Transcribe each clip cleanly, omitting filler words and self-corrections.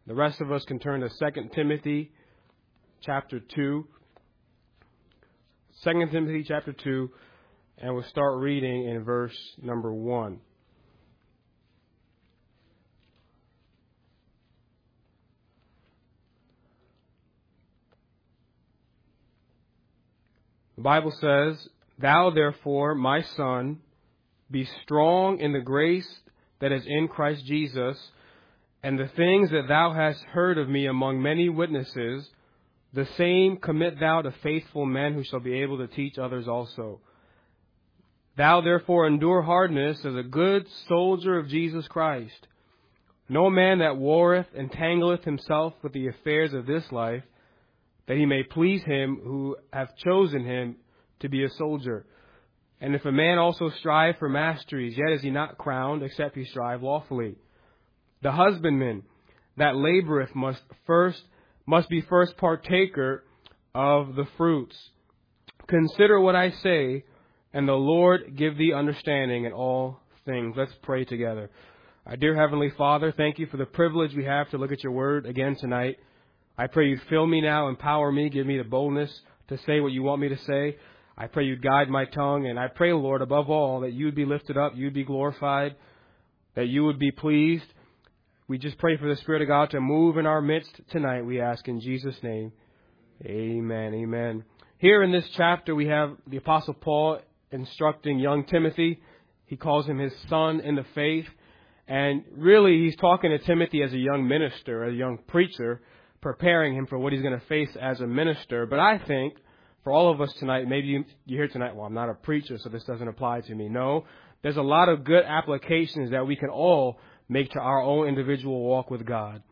The rest of us can turn to 2 Timothy chapter 2. 2 Timothy chapter 2, and we'll start reading in verse number 1. The Bible says, "Thou therefore, my son, be strong in the grace that is in Christ Jesus, and the things that thou hast heard of me among many witnesses, the same commit thou to faithful men who shall be able to teach others also. Thou therefore endure hardness as a good soldier of Jesus Christ. No man that warreth entangleth himself with the affairs of this life, that he may please him who hath chosen him to be a soldier. And if a man also strive for masteries, yet is he not crowned, except he strive lawfully. The husbandman that laboreth must be first partaker of the fruits. Consider what I say, and the Lord give thee understanding in all things." Let's pray together. Our dear Heavenly Father, thank you for the privilege we have to look at your word again tonight. I pray you'd fill me now, empower me, give me the boldness to say what you want me to say. I pray you'd guide my tongue, and I pray, Lord, above all, that you'd be lifted up, you'd be glorified, that you would be pleased. We just pray for the Spirit of God to move in our midst tonight, we ask in Jesus' name. Amen, amen. Here in this chapter, we have the Apostle Paul instructing young Timothy. He calls him his son in the faith. And really, he's talking to Timothy as a young minister, a young preacher, preparing him for what he's going to face as a minister. But I think for all of us tonight, maybe you hear tonight, well, I'm not a preacher, so this doesn't apply to me. No, there's a lot of good applications that we can all make to our own individual walk with God.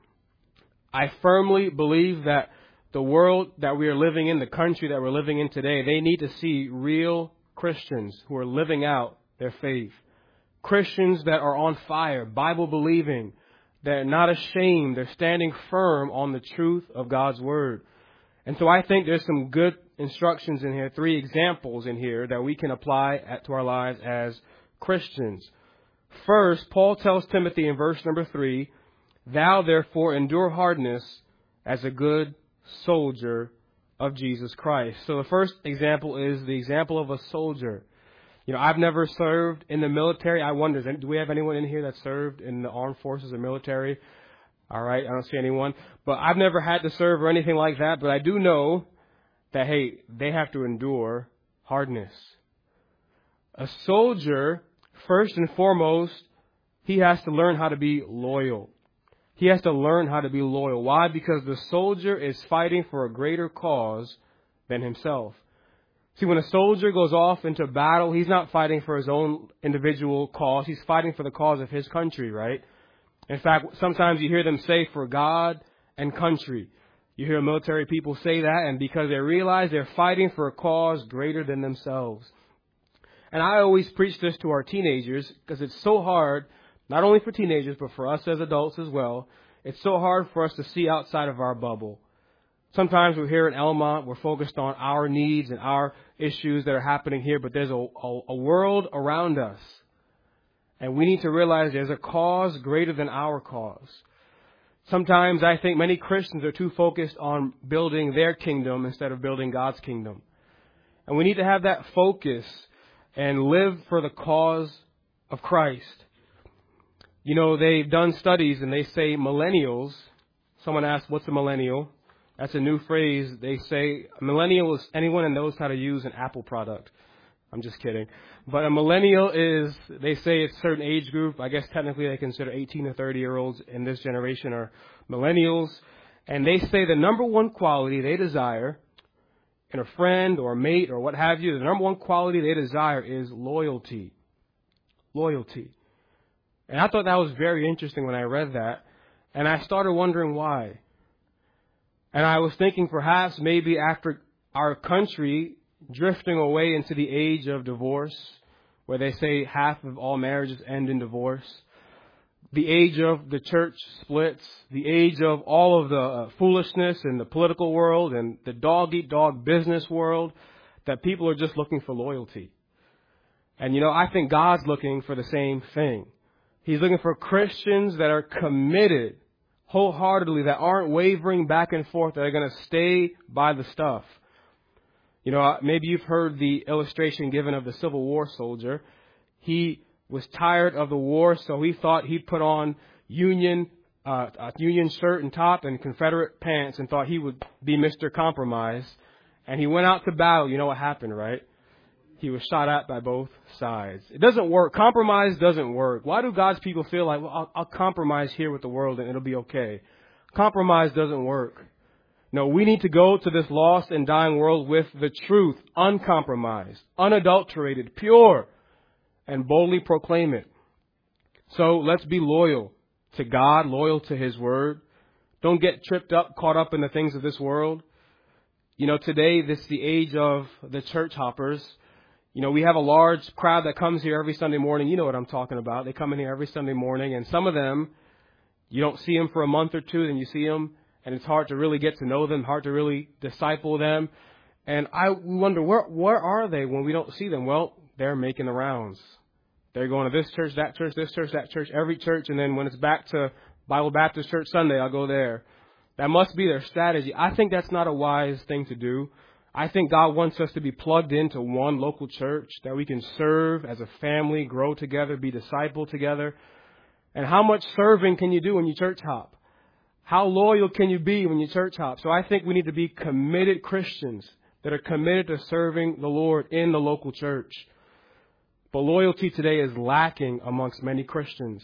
I firmly believe that the world that we are living in, the country that we're living in today, they need to see real Christians who are living out their faith. Christians that are on fire, Bible believing, they're not ashamed, they're standing firm on the truth of God's Word. And so I think there's some good instructions in here, 3 examples in here that we can apply to our lives as Christians. First, Paul tells Timothy in verse number 3, "Thou therefore endure hardness as a good soldier of Jesus Christ." So the first example is the example of a soldier. You know, I've never served in the military. I wonder, do we have anyone in here that served in the armed forces or military? All right, I don't see anyone. But I've never had to serve or anything like that. But I do know that, hey, they have to endure hardness. A soldier, first and foremost, he has to learn how to be loyal. He has to learn how to be loyal. Why? Because the soldier is fighting for a greater cause than himself. See, when a soldier goes off into battle, he's not fighting for his own individual cause. He's fighting for the cause of his country, right? In fact, sometimes you hear them say, "for God and country." You hear military people say that, and because they realize they're fighting for a cause greater than themselves. And I always preach this to our teenagers because it's so hard, not only for teenagers, but for us as adults as well. It's so hard for us to see outside of our bubble. Sometimes we're here in Elmont, we're focused on our needs and our issues that are happening here, but there's a world around us. And we need to realize there's a cause greater than our cause. Sometimes I think many Christians are too focused on building their kingdom instead of building God's kingdom. And we need to have that focus and live for the cause of Christ. You know, they've done studies and they say millennials. Someone asked, what's a millennial? That's a new phrase. They say a millennial is anyone that knows how to use an Apple product. I'm just kidding. But a millennial is, they say it's a certain age group. I guess technically they consider 18 to 30-year-olds in this generation are millennials. And they say the number one quality they desire in a friend or a mate or what have you, the number one quality they desire is loyalty. Loyalty. And I thought that was very interesting when I read that. And I started wondering why. And I was thinking perhaps maybe after our country drifting away into the age of divorce, where they say half of all marriages end in divorce, the age of the church splits, the age of all of the foolishness in the political world and the dog-eat-dog business world, that people are just looking for loyalty. And, you know, I think God's looking for the same thing. He's looking for Christians that are committed, wholeheartedly, that aren't wavering back and forth, that are going to stay by the stuff. You know, maybe you've heard the illustration given of the Civil War soldier. He was tired of the war, so he thought he'd put on a Union shirt and top and Confederate pants and thought he would be Mr. Compromise. And he went out to battle. You know what happened, right? He was shot at by both sides. It doesn't work. Compromise doesn't work. Why do God's people feel like, well, I'll compromise here with the world and it'll be okay? Compromise doesn't work. No, we need to go to this lost and dying world with the truth, uncompromised, unadulterated, pure, and boldly proclaim it. So let's be loyal to God, loyal to His Word. Don't get caught up in the things of this world. You know, today, this is the age of the church hoppers. You know, we have a large crowd that comes here every Sunday morning. You know what I'm talking about. They come in here every Sunday morning, and some of them, you don't see them for a month or two, then you see them, and it's hard to really get to know them, hard to really disciple them. And I wonder, where are they when we don't see them? Well, they're making the rounds. They're going to this church, that church, this church, that church, every church, and then when it's back to Bible Baptist Church Sunday, I'll go there. That must be their strategy. I think that's not a wise thing to do. I think God wants us to be plugged into one local church, that we can serve as a family, grow together, be discipled together. And how much serving can you do when you church hop? How loyal can you be when you church hop? So I think we need to be committed Christians that are committed to serving the Lord in the local church. But loyalty today is lacking amongst many Christians.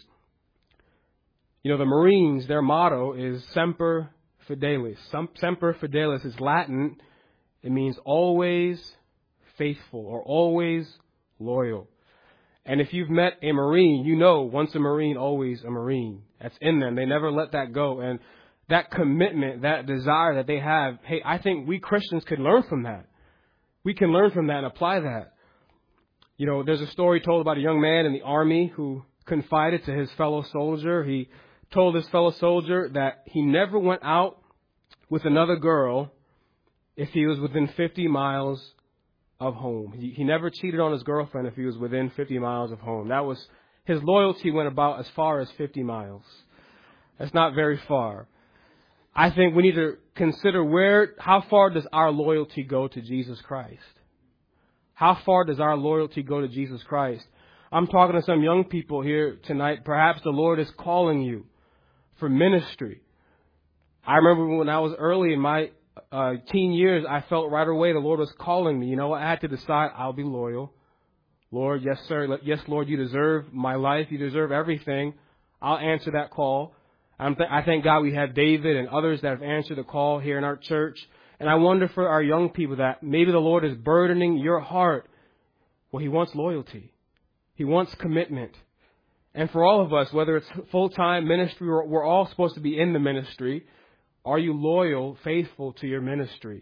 You know, the Marines, their motto is Semper Fidelis. Semper Fidelis is Latin. It means always faithful or always loyal. And if you've met a Marine, you know once a Marine, always a Marine. That's in them. They never let that go. And that commitment, that desire that they have, hey, I think we Christians could learn from that. We can learn from that and apply that. You know, there's a story told about a young man in the Army who confided to his fellow soldier. He told his fellow soldier that he never went out with another girl if he was within 50 miles of home. He never cheated on his girlfriend if he was within 50 miles of home. That was his loyalty went about as far as 50 miles. That's not very far. I think we need to consider how far does our loyalty go to Jesus Christ? How far does our loyalty go to Jesus Christ? I'm talking to some young people here tonight. Perhaps the Lord is calling you for ministry. I remember when I was early in my teen years, I felt right away the Lord was calling me. You know, I had to decide I'll be loyal. Lord, yes, sir. Yes, Lord, you deserve my life. You deserve everything. I'll answer that call. I thank God we have David and others that have answered the call here in our church. And I wonder for our young people that maybe the Lord is burdening your heart. Well, He wants loyalty. He wants commitment. And for all of us, whether it's full-time ministry or we're all supposed to be in the ministry, are you loyal, faithful to your ministry?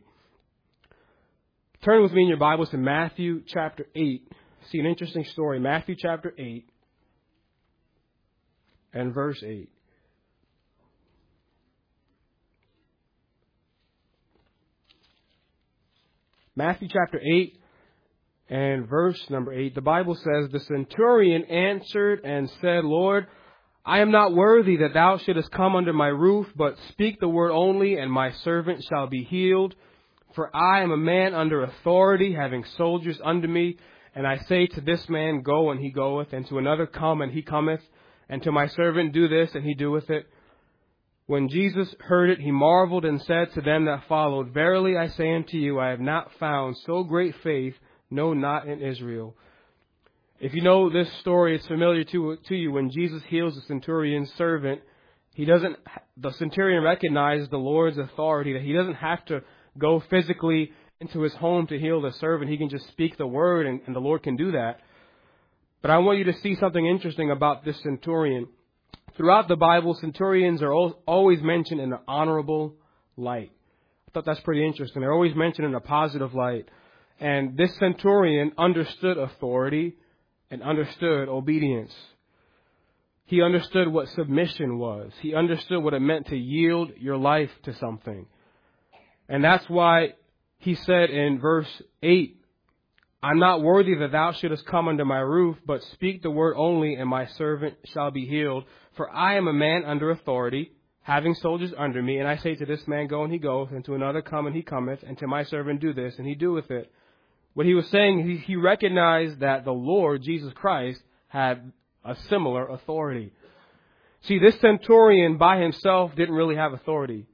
Turn with me in your Bibles to Matthew chapter 8. See an interesting story. Matthew chapter 8 and verse 8. Matthew chapter 8 and verse number 8. The Bible says, "The centurion answered and said, Lord, I am not worthy that thou shouldest come under my roof, but speak the word only, and my servant shall be healed. For I am a man under authority, having soldiers under me. And I say to this man, go, and he goeth, and to another, come, and he cometh, and to my servant, do this, and he doeth it. When Jesus heard it, he marveled and said to them that followed, Verily I say unto you, I have not found so great faith, no, not in Israel." If you know this story, it's familiar to you. When Jesus heals the centurion's servant, the centurion recognizes the Lord's authority, that he doesn't have to go physically into his home to heal the servant. He can just speak the word, and the Lord can do that. But I want you to see something interesting about this centurion. Throughout the Bible, centurions are always mentioned in an honorable light. I thought that's pretty interesting. They're always mentioned in a positive light. And this centurion understood authority and understood obedience. He understood what submission was. He understood what it meant to yield your life to something. And that's why he said in verse 8, I'm not worthy that thou shouldest come under my roof, but speak the word only, and my servant shall be healed. For I am a man under authority, having soldiers under me, and I say to this man, go, and he goeth, and to another, come, and he cometh, and to my servant, do this, and he doeth it. What he was saying, he recognized that the Lord, Jesus Christ, had a similar authority. See, this centurion by himself didn't really have authority.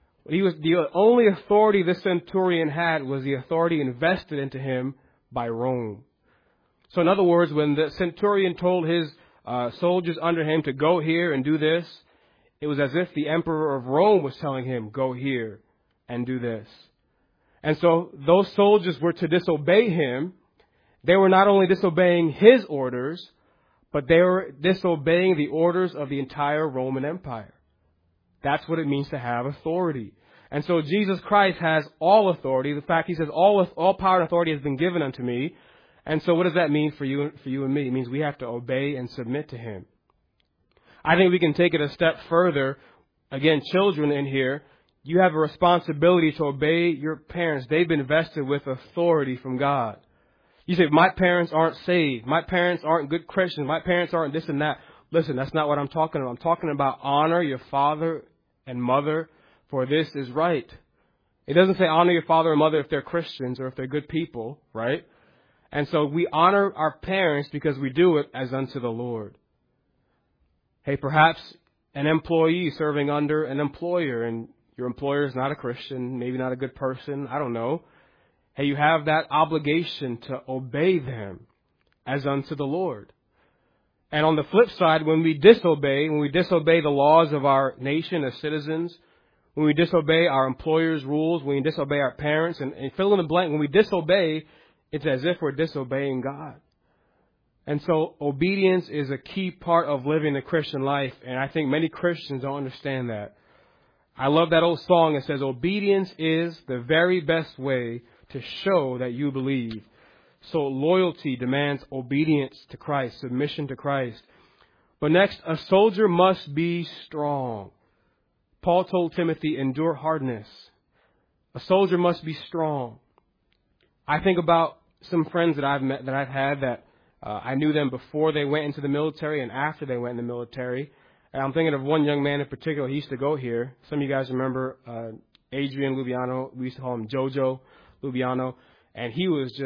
The only authority this centurion had was the authority invested into him by Rome. So in other words, when the centurion told his soldiers under him to go here and do this, it was as if the emperor of Rome was telling him, go here and do this. And so those soldiers were to disobey him. They were not only disobeying his orders, but they were disobeying the orders of the entire Roman Empire. That's what it means to have authority. And so Jesus Christ has all authority. In fact, he says, all power and authority has been given unto me. And so what does that mean for you and me? It means we have to obey and submit to him. I think we can take it a step further. Again, children in here, you have a responsibility to obey your parents. They've been vested with authority from God. You say, my parents aren't saved. My parents aren't good Christians. My parents aren't this and that. Listen, that's not what I'm talking about. I'm talking about honor your father and mother, for this is right. It doesn't say honor your father and mother if they're Christians or if they're good people, right? And so we honor our parents because we do it as unto the Lord. Hey, perhaps an employee serving under an employer, and your employer is not a Christian, maybe not a good person, I don't know. Hey, you have that obligation to obey them as unto the Lord. And on the flip side, when we disobey the laws of our nation as citizens, when we disobey our employer's rules, when we disobey our parents, and fill in the blank, when we disobey, it's as if we're disobeying God. And so obedience is a key part of living the Christian life, and I think many Christians don't understand that. I love that old song that says, obedience is the very best way to show that you believe. So loyalty demands obedience to Christ, submission to Christ. But next, a soldier must be strong. Paul told Timothy, endure hardness. A soldier must be strong. I think about some friends that I've met, that I've had, that I knew them before they went into the military and after they went in the military. And I'm thinking of one young man in particular. He used to go here. Some of you guys remember Adrian Lubiano. We used to call him Jojo Lubiano. And he was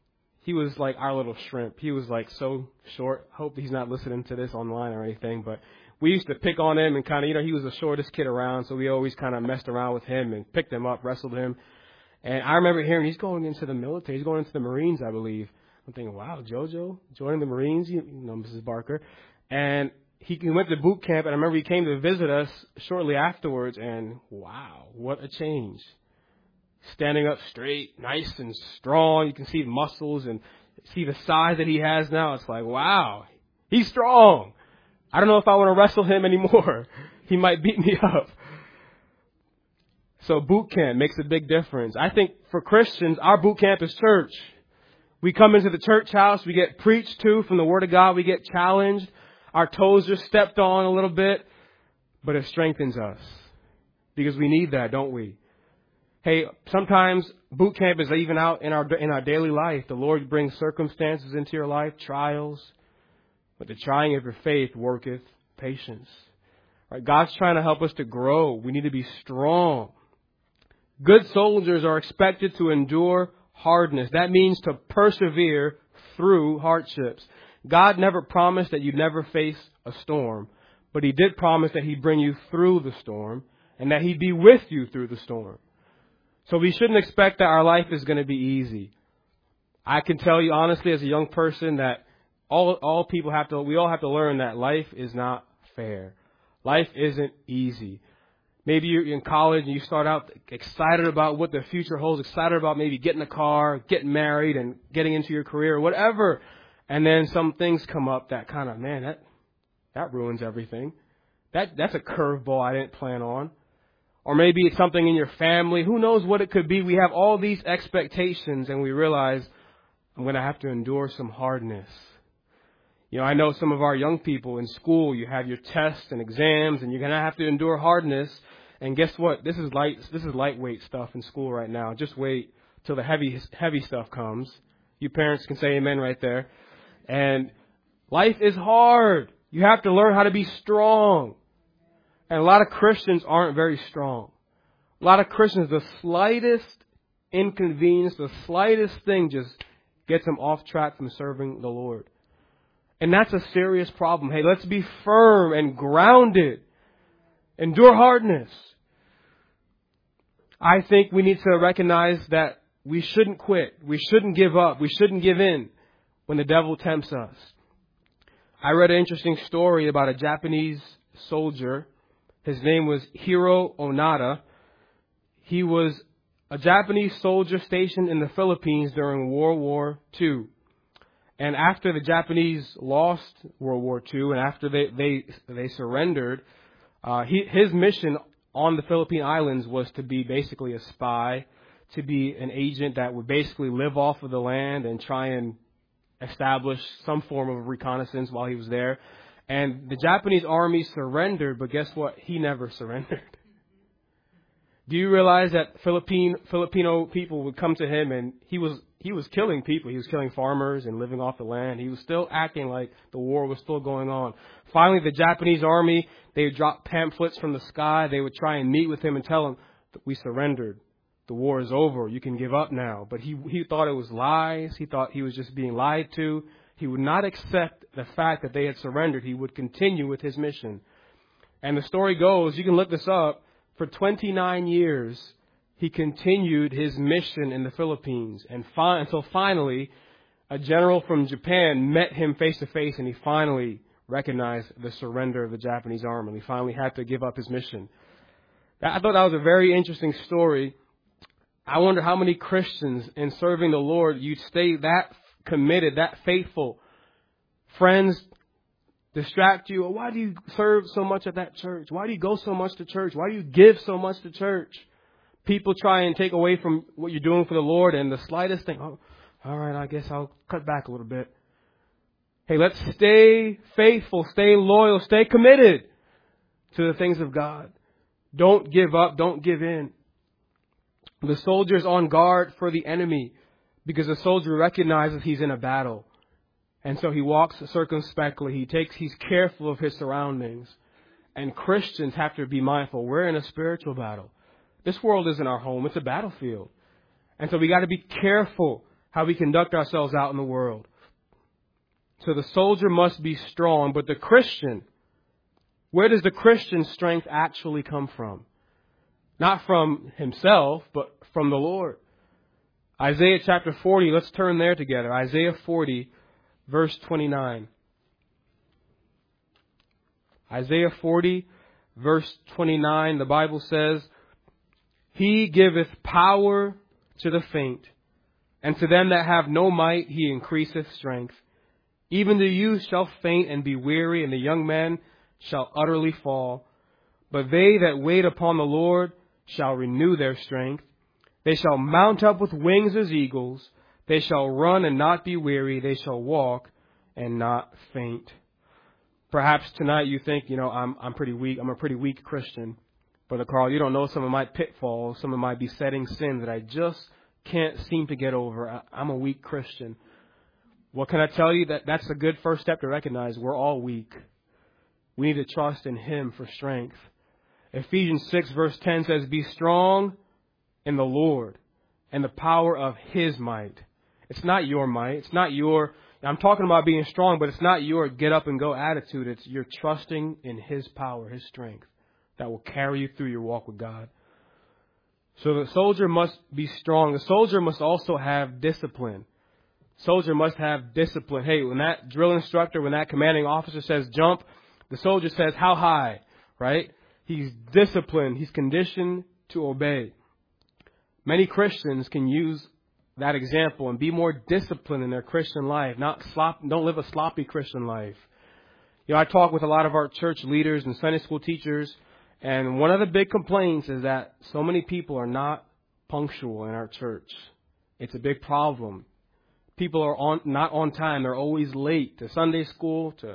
like our little shrimp. He was like so short. Hope he's not listening to this online or anything. But we used to pick on him and kind of, he was the shortest kid around. So we always kind of messed around with him and picked him up, wrestled him. And I remember hearing he's going into the military. He's going into the Marines, I believe. I'm thinking, wow, JoJo joining the Marines, you know, Mrs. Barker. And he went to boot camp, and I remember he came to visit us shortly afterwards, and wow, what a change. Standing up straight, nice and strong. You can see the muscles and see the size that he has now. It's like, wow, he's strong. I don't know if I want to wrestle him anymore. He might beat me up. So boot camp makes a big difference. I think for Christians, our boot camp is church. We come into the church house, we get preached to from the Word of God, we get challenged. Our toes are stepped on a little bit, but it strengthens us because we need that, don't we? Hey, sometimes boot camp is even out in our daily life. The Lord brings circumstances into your life, trials, but the trying of your faith worketh patience. Right? God's trying to help us to grow. We need to be strong. Good soldiers are expected to endure hardness. That means to persevere through hardships. God never promised that you'd never face a storm, but He did promise that He'd bring you through the storm and that He'd be with you through the storm. So we shouldn't expect that our life is going to be easy. I can tell you honestly as a young person that we all have to learn that life is not fair. Life isn't easy. Maybe you're in college and you start out excited about what the future holds, excited about maybe getting a car, getting married and getting into your career, whatever. And then some things come up that kind of, man, that ruins everything. That's a curveball I didn't plan on. Or maybe it's something in your family. Who knows what it could be? We have all these expectations and we realize I'm going to have to endure some hardness. You know, I know some of our young people in school, you have your tests and exams and you're going to have to endure hardness. And guess what? This is lightweight stuff in school right now. Just wait till the heavy stuff comes. You parents can say amen right there. And life is hard. You have to learn how to be strong. And a lot of Christians aren't very strong. A lot of Christians, the slightest inconvenience, the slightest thing just gets them off track from serving the Lord. And that's a serious problem. Hey, let's be firm and grounded. Endure hardness. I think we need to recognize that we shouldn't quit. We shouldn't give up. We shouldn't give in when the devil tempts us. I read an interesting story about a Japanese soldier. His name was Hiro Onada. He was a Japanese soldier stationed in the Philippines during World War II. And after the Japanese lost World War II and after they surrendered, his mission on the Philippine Islands was to be basically a spy, to be an agent that would basically live off of the land and try and establish some form of reconnaissance while he was there. And the Japanese army surrendered, but guess what? He never surrendered. Do you realize that Filipino people would come to him and he was killing people. He was killing farmers and living off the land. He was still acting like the war was still going on. Finally, the Japanese army, they would drop pamphlets from the sky. They would try and meet with him and tell him that we surrendered. The war is over. You can give up now. But he thought it was lies. He thought he was just being lied to. He would not accept the fact that they had surrendered. He would continue with his mission. And the story goes, you can look this up, for 29 years, he continued his mission in the Philippines. And until finally, a general from Japan met him face to face, and he finally recognized the surrender of the Japanese army. He finally had to give up his mission. I thought that was a very interesting story. I wonder how many Christians in serving the Lord you'd stay that committed, that faithful. Friends distract you. Why do you serve so much at that church? Why do you go so much to church? Why do you give so much to church? People try and take away from what you're doing for the Lord, and the slightest thing, oh, all right, I guess I'll cut back a little bit. Hey, let's stay faithful, stay loyal, stay committed to the things of God. Don't give up, don't give in. The soldier's on guard for the enemy because the soldier recognizes he's in a battle. And so he walks circumspectly. He's careful of his surroundings. And Christians have to be mindful. We're in a spiritual battle. This world isn't our home. It's a battlefield. And so we got to be careful how we conduct ourselves out in the world. So the soldier must be strong. But the Christian, where does the Christian's strength actually come from? Not from himself, but from the Lord. Isaiah chapter 40, let's turn there together. Isaiah 40, verse 29. Isaiah 40, verse 29, the Bible says, He giveth power to the faint, and to them that have no might He increaseth strength. Even the youth shall faint and be weary, and the young men shall utterly fall. But they that wait upon the Lord shall renew their strength. They shall mount up with wings as eagles. They shall run and not be weary. They shall walk and not faint. Perhaps tonight you think, I'm pretty weak. I'm a pretty weak Christian. Brother Carl, you don't know some of my pitfalls, some of my besetting sins that I just can't seem to get over. I'm a weak Christian. Well, can I tell you that's a good first step to recognize we're all weak. We need to trust in Him for strength. Ephesians 6 verse 10 says, Be strong in the Lord and the power of His might. It's not your might. It's not I'm talking about being strong, but it's not your get up and go attitude. It's you're trusting in His power, His strength that will carry you through your walk with God. So the soldier must be strong. The soldier must also have discipline. Soldier must have discipline. Hey, when that drill instructor, when that commanding officer says jump, the soldier says how high, right? He's disciplined. He's conditioned to obey. Many Christians can use that example and be more disciplined in their Christian life. Don't live a sloppy Christian life. I talk with a lot of our church leaders and Sunday school teachers, and one of the big complaints is that so many people are not punctual in our church. It's a big problem. People are not on time. They're always late to Sunday school, to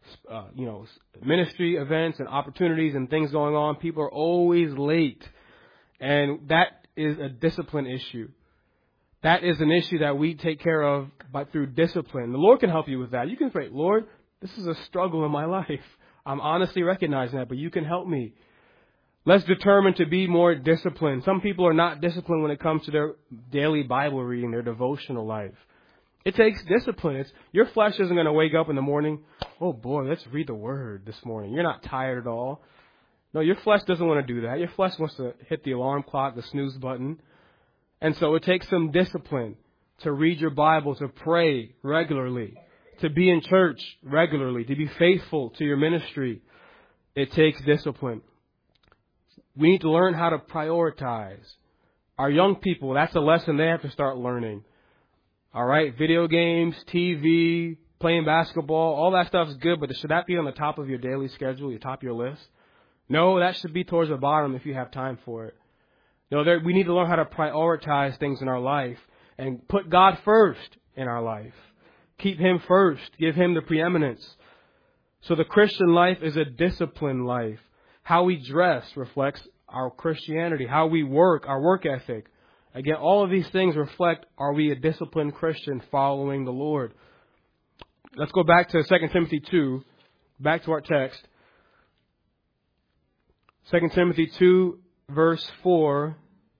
ministry events and opportunities and things going on. People are always late. And that is a discipline issue. That is an issue that we take care of through discipline. The Lord can help you with that. You can pray, Lord, this is a struggle in my life. I'm honestly recognizing that, but you can help me. Let's determine to be more disciplined. Some people are not disciplined when it comes to their daily Bible reading, their devotional life. It takes discipline. Your flesh isn't going to wake up in the morning, oh boy, let's read the Word this morning. You're not tired at all. No, your flesh doesn't want to do that. Your flesh wants to hit the alarm clock, the snooze button. And so it takes some discipline to read your Bible, to pray regularly, to be in church regularly, to be faithful to your ministry. It takes discipline. We need to learn how to prioritize. Our young people, that's a lesson they have to start learning. All right, video games, TV, playing basketball, all that stuff is good, but should that be on the top of your daily schedule, your top of your list? No, that should be towards the bottom if you have time for it. No, we need to learn how to prioritize things in our life and put God first in our life. Keep Him first. Give Him the preeminence. So the Christian life is a disciplined life. How we dress reflects our Christianity. How we work, our work ethic. Again, all of these things reflect, are we a disciplined Christian following the Lord? Let's go back to 2 Timothy 2, back to our text. 2 Timothy 2, verse 4,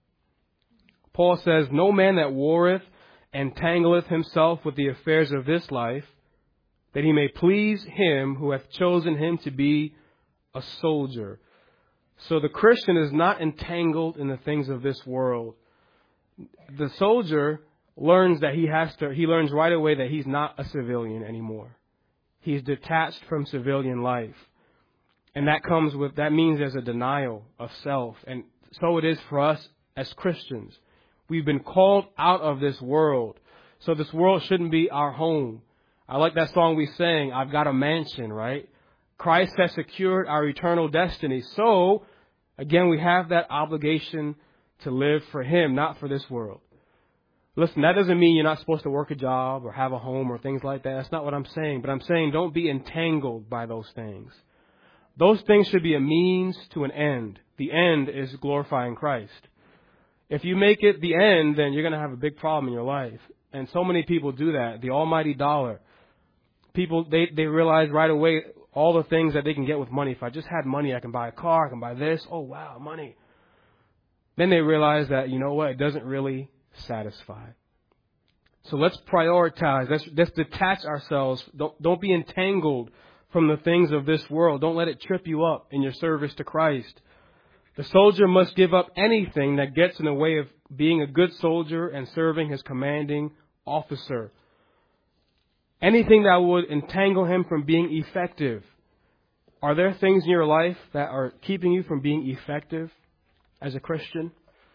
Paul says, no man that warreth entangleth himself with the affairs of this life, that he may please him who hath chosen him to be a soldier. So the Christian is not entangled in the things of this world. The soldier learns that he learns right away that he's not a civilian anymore. He's detached from civilian life. And that means there's a denial of self. And so it is for us as Christians. We've been called out of this world. So this world shouldn't be our home. I like that song we sang, I've got a mansion, right? Christ has secured our eternal destiny. So, again, we have that obligation to live for Him, not for this world. Listen, that doesn't mean you're not supposed to work a job or have a home or things like that. That's not what I'm saying. But I'm saying don't be entangled by those things. Those things should be a means to an end. The end is glorifying Christ. If you make it the end, then you're going to have a big problem in your life. And so many people do that. The almighty dollar. People, they realize right away all the things that they can get with money. If I just had money, I can buy a car, I can buy this. Oh, wow, money. Then they realize that, you know what, it doesn't really satisfy. So let's prioritize. Let's detach ourselves. Don't be entangled from the things of this world. Don't let it trip you up in your service to Christ. The soldier must give up anything that gets in the way of being a good soldier and serving his commanding officer. Anything that would entangle him from being effective. Are there things in your life that are keeping you from being effective as a Christian?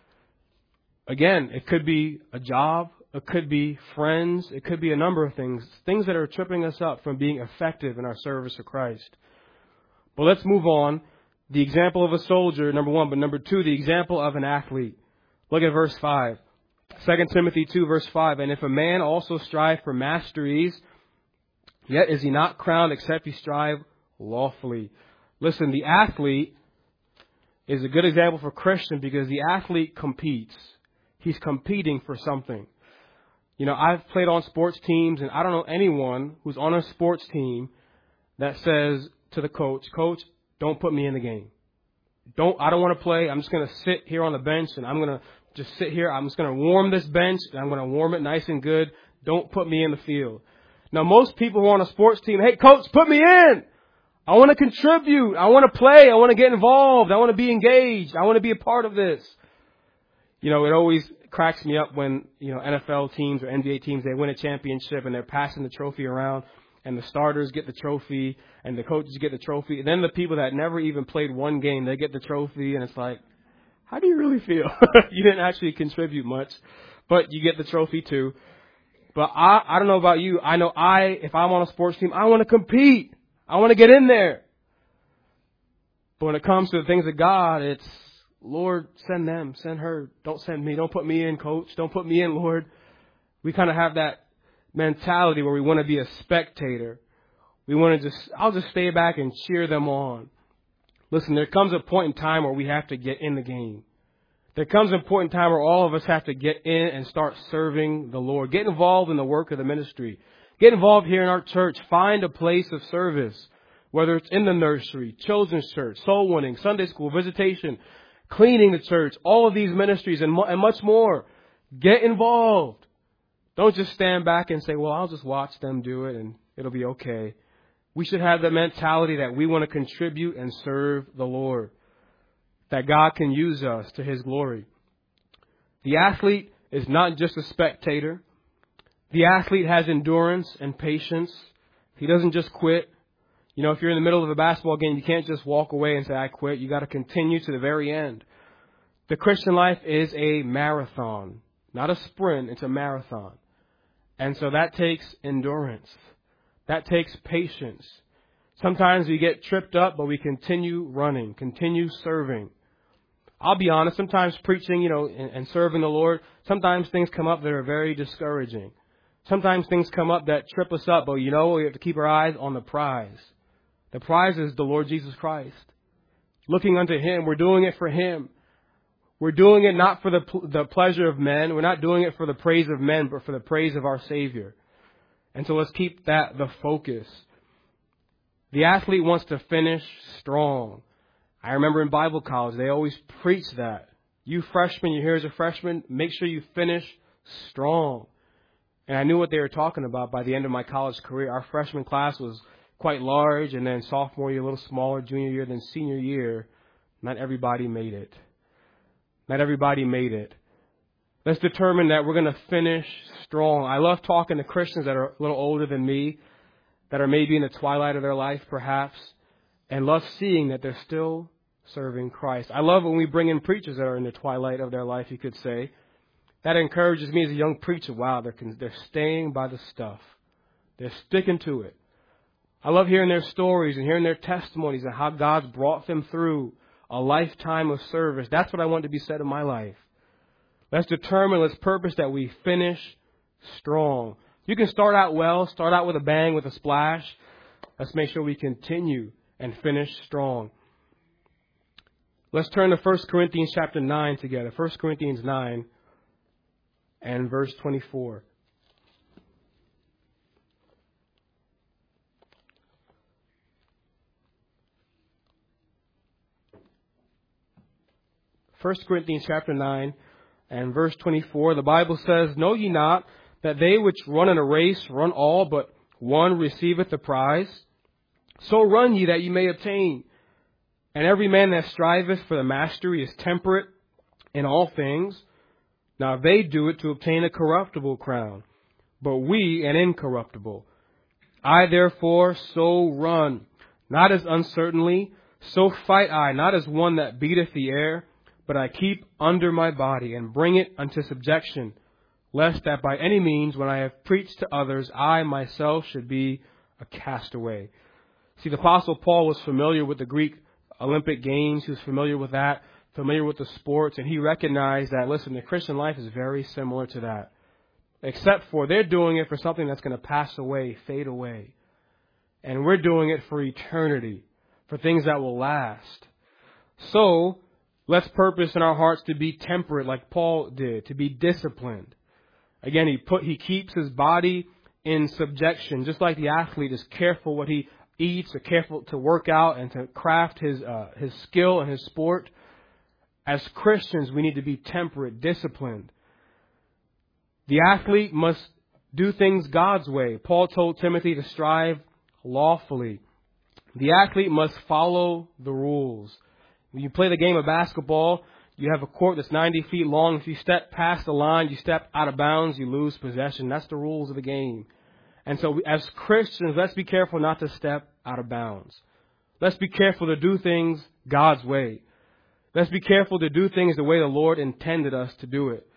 Again, it could be a job. It could be friends. It could be a number of things. Things that are tripping us up from being effective in our service to Christ. But let's move on. The example of a soldier, number one. But number two, the example of an athlete. Look at verse 5. 2 Timothy 2, verse 5. And if a man also strive for masteries, yet is he not crowned except he strive lawfully. Listen, the athlete is a good example for Christian because the athlete competes. He's competing for something. You know, I've played on sports teams, and I don't know anyone who's on a sports team that says to the coach, Coach, don't put me in the game. I don't want to play. I'm just going to sit here on the bench, and I'm going to just sit here. I'm just going to warm this bench, and I'm going to warm it nice and good. Don't put me in the field. Now, most people who are on a sports team, hey, Coach, put me in. I want to contribute. I want to play. I want to get involved. I want to be engaged. I want to be a part of this. You know, it always cracks me up when, you know, NFL teams or NBA teams, they win a championship and they're passing the trophy around and the starters get the trophy and the coaches get the trophy. And then the people that never even played one game, they get the trophy and it's like, how do you really feel? You didn't actually contribute much, but you get the trophy too. But I don't know about you. I know if I'm on a sports team, I want to compete. I want to get in there. But when it comes to the things of God, it's, Lord, send them, send her. Don't send me. Don't put me in, Coach. Don't put me in, Lord. We kind of have that mentality where we want to be a spectator. We want to I'll just stay back and cheer them on. Listen, there comes a point in time where we have to get in the game. There comes a point in time where all of us have to get in and start serving the Lord. Get involved in the work of the ministry. Get involved here in our church. Find a place of service Whether it's in the nursery, children's church, soul winning, Sunday school, visitation, cleaning the church, all of these ministries and much more. Get involved. Don't just stand back and say, well, I'll just watch them do it and it'll be okay. We should have the mentality that we want to contribute and serve the Lord, that God can use us to His glory. The athlete is not just a spectator. The athlete has endurance and patience. He doesn't just quit. You know, if you're in the middle of a basketball game, you can't just walk away and say, I quit. You got to continue to the very end. The Christian life is a marathon, not a sprint. It's a marathon. And so that takes endurance. That takes patience. Sometimes we get tripped up, but we continue running, continue serving. I'll be honest, sometimes preaching, and serving the Lord, sometimes things come up that are very discouraging. Sometimes things come up that trip us up, but we have to keep our eyes on the prize. The prize is the Lord Jesus Christ. Looking unto Him, we're doing it for Him. We're doing it not for the pleasure of men. We're not doing it for the praise of men, but for the praise of our Savior. And so let's keep that the focus. The athlete wants to finish strong. I remember in Bible college, they always preach that. You freshmen, you're here as a freshman, make sure you finish strong. And I knew what they were talking about by the end of my college career. Our freshman class was quite large, and then sophomore year a little smaller, junior year, then senior year. Not everybody made it. Not everybody made it. Let's determine that we're going to finish strong. I love talking to Christians that are a little older than me, that are maybe in the twilight of their life perhaps, and love seeing that they're still serving Christ. I love when we bring in preachers that are in the twilight of their life, you could say. That encourages me as a young preacher. Wow, they're staying by the stuff. They're sticking to it. I love hearing their stories and hearing their testimonies and how God's brought them through a lifetime of service. That's what I want to be said in my life. Let's determine, let's purpose that we finish strong. You can start out well, start out with a bang, with a splash. Let's make sure we continue and finish strong. Let's turn to 1 Corinthians chapter 9 together. 1 Corinthians 9 and verse 24. First Corinthians chapter 9 and verse 24, the Bible says, Know ye not that they which run in a race run all, but one receiveth the prize? So run ye that ye may obtain. And every man that striveth for the mastery is temperate in all things. Now they do it to obtain a corruptible crown, but we an incorruptible. I therefore so run, not as uncertainly, so fight I, not as one that beateth the air, but I keep under my body and bring it unto subjection, lest that by any means, when I have preached to others, I myself should be a castaway. See, the Apostle Paul was familiar with the Greek Olympic Games. He was familiar with that, familiar with the sports, and he recognized that, listen, the Christian life is very similar to that, except for they're doing it for something that's going to pass away, fade away. And we're doing it for eternity, for things that will last. So, let's purpose in our hearts to be temperate like Paul did, to be disciplined. Again, he keeps his body in subjection, just like the athlete is careful what he eats, or careful to work out and to craft his skill and his sport. As Christians, we need to be temperate, disciplined. The athlete must do things God's way. Paul told Timothy to strive lawfully. The athlete must follow the rules. When you play the game of basketball, you have a court that's 90 feet long. If you step past the line, you step out of bounds, you lose possession. That's the rules of the game. And so as Christians, let's be careful not to step out of bounds. Let's be careful to do things God's way. Let's be careful to do things the way the Lord intended us to do it.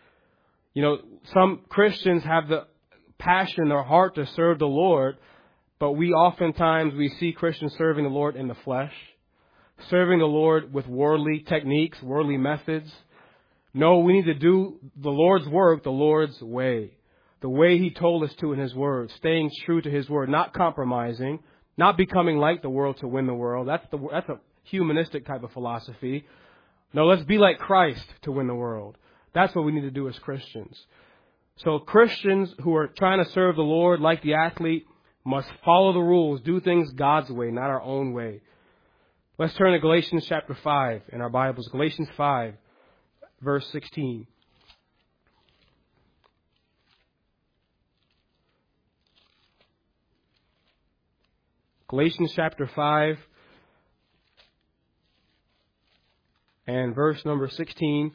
Some Christians have the passion in their heart to serve the Lord, but we see Christians serving the Lord in the flesh, serving the Lord with worldly techniques, worldly methods. No, we need to do the Lord's work the Lord's way, the way He told us to in His Word, staying true to His Word, not compromising, not becoming like the world to win the world. That's a humanistic type of philosophy. No, let's be like Christ to win the world. That's what we need to do as Christians. So Christians who are trying to serve the Lord like the athlete must follow the rules, do things God's way, not our own way. Let's turn to Galatians chapter 5 in our Bibles. Galatians 5, verse 16. Galatians chapter 5 and verse number 16.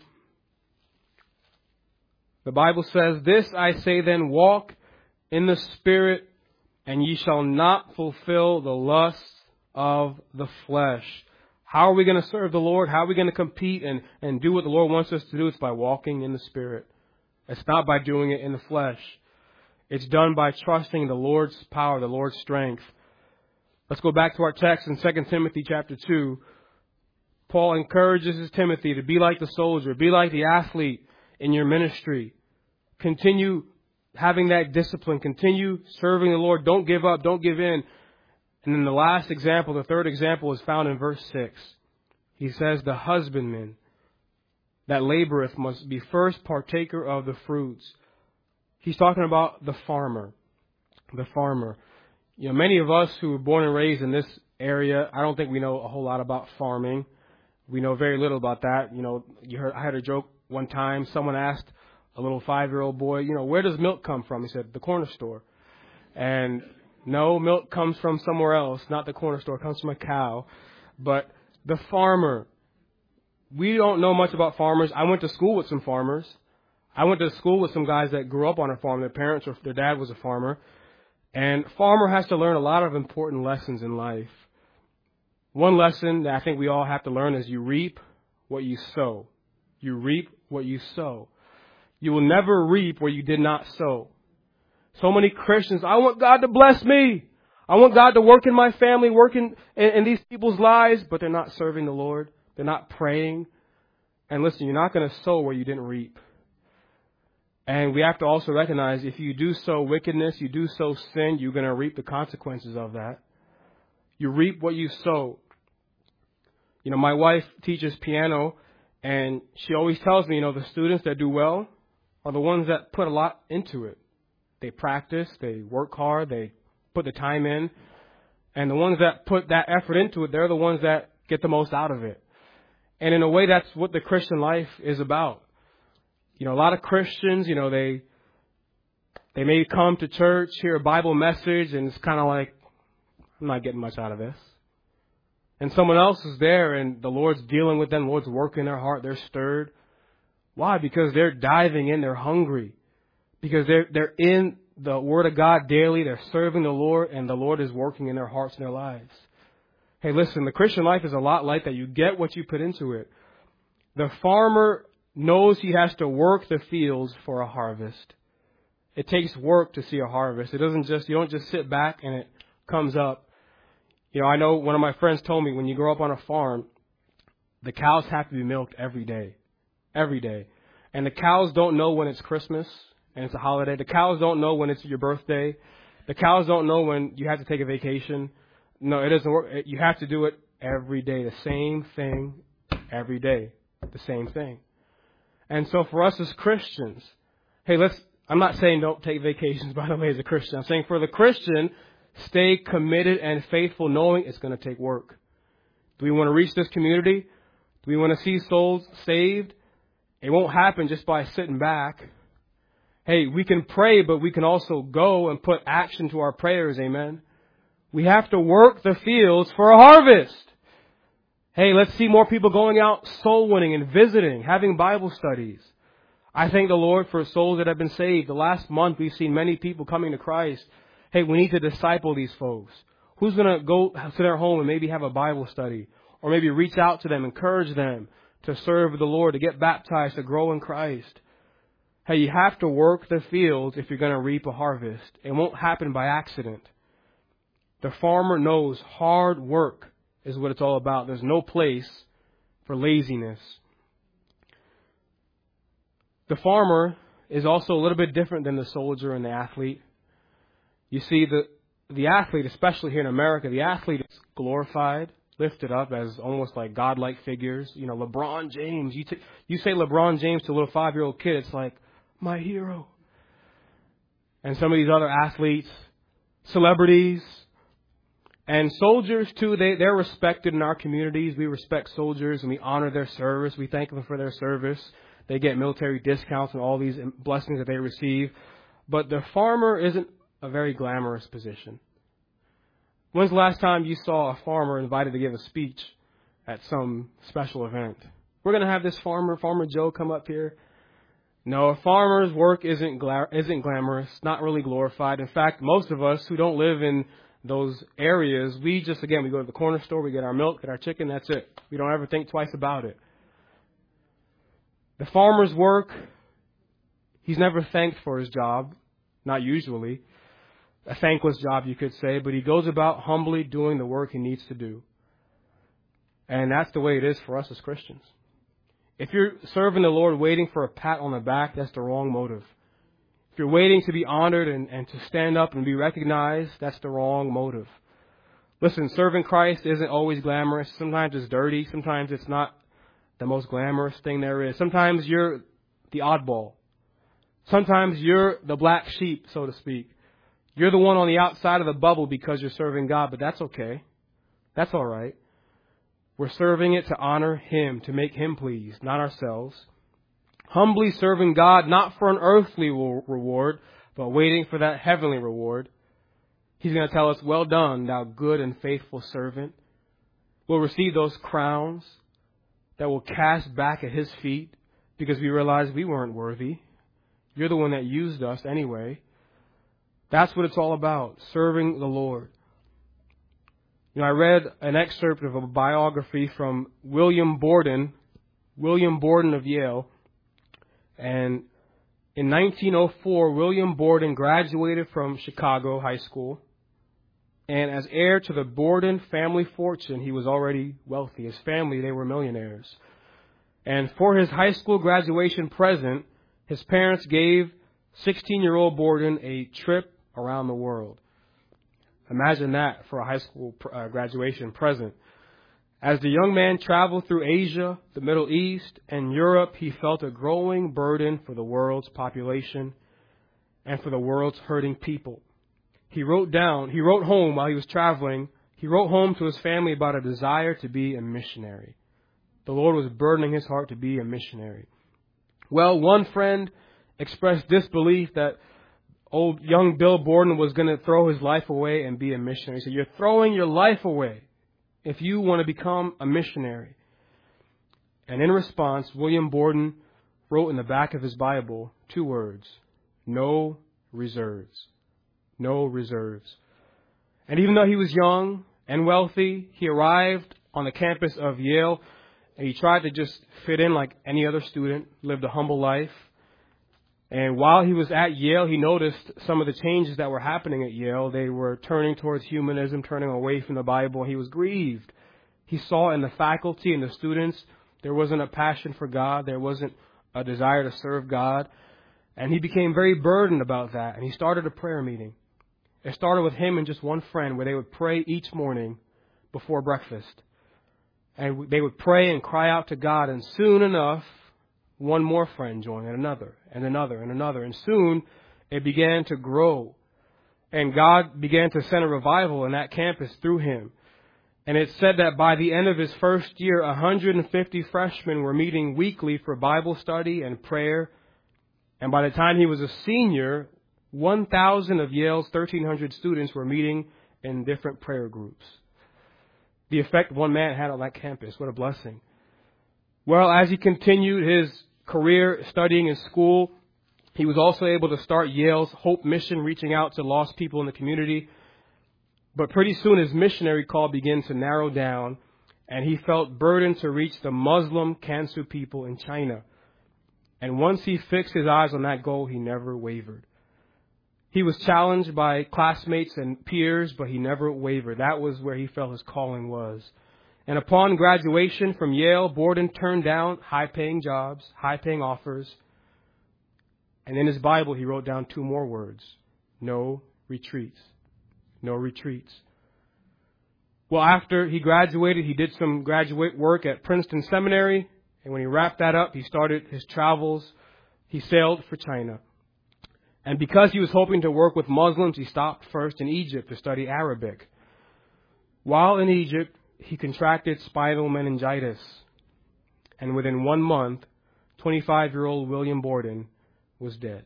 The Bible says, "This I say then, walk in the Spirit, and ye shall not fulfill the lusts of the flesh." How are we going to serve the Lord? How are we going to compete and do what the Lord wants us to do? It's by walking in the Spirit. It's not by doing it in the flesh. It's done by trusting the Lord's power, the Lord's strength. Let's go back to our text in 2 Timothy chapter 2. Paul encourages Timothy to be like the soldier, be like the athlete in your ministry. Continue having that discipline. Continue serving the Lord. Don't give up. Don't give in. And then the last example, the third example, is found in verse 6. He says, "The husbandman that laboreth must be first partaker of the fruits." He's talking about the farmer. The farmer. You know, many of us who were born and raised in this area, I don't think we know a whole lot about farming. We know very little about that. You know, I had a joke one time. Someone asked a little 5-year-old boy, you know, "Where does milk come from?" He said, "The corner store." And no, milk comes from somewhere else, not the corner store. It comes from a cow. But the farmer, we don't know much about farmers. I went to school with some farmers. I went to school with some guys that grew up on a farm. Their parents or their dad was a farmer. And farmer has to learn a lot of important lessons in life. One lesson that I think we all have to learn is you reap what you sow. You reap what you sow. You will never reap where you did not sow. So many Christians, I want God to bless me. I want God to work in my family, work in these people's lives, but they're not serving the Lord. They're not praying. And listen, you're not going to sow where you didn't reap. And we have to also recognize if you do sow wickedness, you do sow sin, you're going to reap the consequences of that. You reap what you sow. You know, my wife teaches piano, and she always tells me, you know, the students that do well are the ones that put a lot into it. They practice, they work hard, they put the time in. And the ones that put that effort into it, they're the ones that get the most out of it. And in a way, that's what the Christian life is about. You know, a lot of Christians, you know, they may come to church, hear a Bible message, and it's kind of like, I'm not getting much out of this. And someone else is there, and the Lord's dealing with them, the Lord's working in their heart, they're stirred. Why? Because they're diving in, they're hungry. Because they're in the Word of God daily, they're serving the Lord, and the Lord is working in their hearts and their lives. Hey, listen, the Christian life is a lot like that. You get what you put into it. The farmer knows he has to work the fields for a harvest. It takes work to see a harvest. You don't just sit back and it comes up. You know, I know one of my friends told me when you grow up on a farm, the cows have to be milked every day. Every day. And the cows don't know when it's Christmas and it's a holiday. The cows don't know when it's your birthday. The cows don't know when you have to take a vacation. No, it doesn't work. You have to do it every day. The same thing every day. The same thing. And so for us as Christians, hey, I'm not saying don't take vacations, by the way, as a Christian. I'm saying for the Christian, stay committed and faithful, knowing it's going to take work. Do we want to reach this community? Do we want to see souls saved? It won't happen just by sitting back. Hey, we can pray, but we can also go and put action to our prayers, amen? We have to work the fields for a harvest. Hey, let's see more people going out soul winning and visiting, having Bible studies. I thank the Lord for souls that have been saved. The last month we've seen many people coming to Christ. Hey, we need to disciple these folks. Who's going to go to their home and maybe have a Bible study? Or maybe reach out to them, encourage them to serve the Lord, to get baptized, to grow in Christ. Hey, you have to work the fields if you're going to reap a harvest. It won't happen by accident. The farmer knows hard work is what it's all about. There's no place for laziness. The farmer is also a little bit different than the soldier and the athlete. You see, the athlete, especially here in America, the athlete is glorified, lifted up as almost like godlike figures. You know, LeBron James. You say LeBron James to a little 5-year-old kid, it's like, my hero. And some of these other athletes, celebrities, and soldiers too. They're respected in our communities. We respect soldiers and we honor their service. We thank them for their service. They get military discounts and all these blessings that they receive. But the farmer isn't a very glamorous position. When's the last time you saw a farmer invited to give a speech at some special event? We're going to have this Farmer Joe, come up here. No, a farmer's work isn't glamorous, not really glorified. In fact, most of us who don't live in those areas, we go to the corner store, we get our milk, get our chicken, that's it. We don't ever think twice about it. The farmer's work, he's never thanked for his job, not usually. A thankless job, you could say, but he goes about humbly doing the work he needs to do. And that's the way it is for us as Christians. If you're serving the Lord waiting for a pat on the back, that's the wrong motive. If you're waiting to be honored and to stand up and be recognized, that's the wrong motive. Listen, serving Christ isn't always glamorous. Sometimes it's dirty. Sometimes it's not the most glamorous thing there is. Sometimes you're the oddball. Sometimes you're the black sheep, so to speak. You're the one on the outside of the bubble because you're serving God, but that's okay. That's all right. We're serving it to honor Him, to make Him pleased, not ourselves. Humbly serving God, not for an earthly reward, but waiting for that heavenly reward. He's going to tell us, well done, thou good and faithful servant. We'll receive those crowns that will cast back at His feet because we realize we weren't worthy. You're the one that used us anyway. That's what it's all about, serving the Lord. I read an excerpt of a biography from William Borden of Yale. And in 1904, William Borden graduated from Chicago High School. And as heir to the Borden family fortune, he was already wealthy. His family, they were millionaires. And for his high school graduation present, his parents gave 16-year-old Borden a trip around the world. Imagine that for a high school graduation present. As the young man traveled through Asia, the Middle East, and Europe, he felt a growing burden for the world's population and for the world's hurting people. He wrote home while he was traveling, he wrote home to his family about a desire to be a missionary. The Lord was burdening his heart to be a missionary. Well, one friend expressed disbelief that old young Bill Borden was going to throw his life away and be a missionary. He said, "You're throwing your life away if you want to become a missionary." And in response, William Borden wrote in the back of his Bible 2 words: no reserves. No reserves. And even though he was young and wealthy, he arrived on the campus of Yale and he tried to just fit in like any other student, lived a humble life. And while he was at Yale, he noticed some of the changes that were happening at Yale. They were turning towards humanism, turning away from the Bible. He was grieved. He saw in the faculty and the students, there wasn't a passion for God. There wasn't a desire to serve God. And he became very burdened about that. And he started a prayer meeting. It started with him and just one friend where they would pray each morning before breakfast. And they would pray and cry out to God. And soon enough, one more friend joined, and another, and another, and another. And soon it began to grow. And God began to send a revival in that campus through him. And it said that by the end of his first year, 150 freshmen were meeting weekly for Bible study and prayer. And by the time he was a senior, 1,000 of Yale's 1,300 students were meeting in different prayer groups. The effect one man had on that campus. What a blessing. Well, as he continued his career studying in school, he was also able to start Yale's Hope Mission, reaching out to lost people in the community. But pretty soon his missionary call began to narrow down, and he felt burdened to reach the Muslim Kansu people in China. And once he fixed his eyes on that goal, he never wavered. He was challenged by classmates and peers, but he never wavered. That was where he felt his calling was. And upon graduation from Yale, Borden turned down high-paying jobs, high-paying offers. And in his Bible, he wrote down 2 more words: no retreats. No retreats. Well, after he graduated, he did some graduate work at Princeton Seminary. And when he wrapped that up, he started his travels. He sailed for China. And because he was hoping to work with Muslims, he stopped first in Egypt to study Arabic. While in Egypt, he contracted spinal meningitis. And within 1 month, 25-year-old William Borden was dead.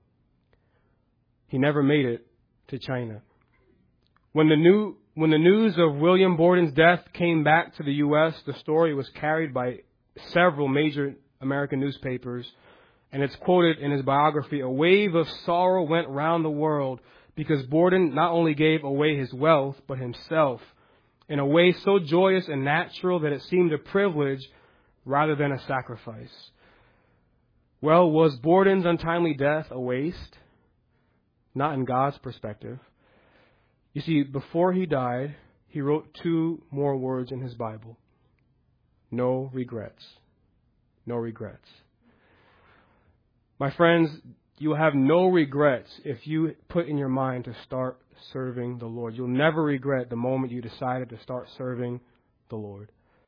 He never made it to China. When the news of William Borden's death came back to the U.S., the story was carried by several major American newspapers, and it's quoted in his biography, "A wave of sorrow went round the world because Borden not only gave away his wealth, but himself, in a way so joyous and natural that it seemed a privilege rather than a sacrifice." Well, was Borden's untimely death a waste? Not in God's perspective. You see, before he died, he wrote 2 more words in his Bible. No regrets. No regrets. My friends, you will have no regrets if you put in your mind to start serving the Lord. You'll never regret the moment you decided to start serving the Lord.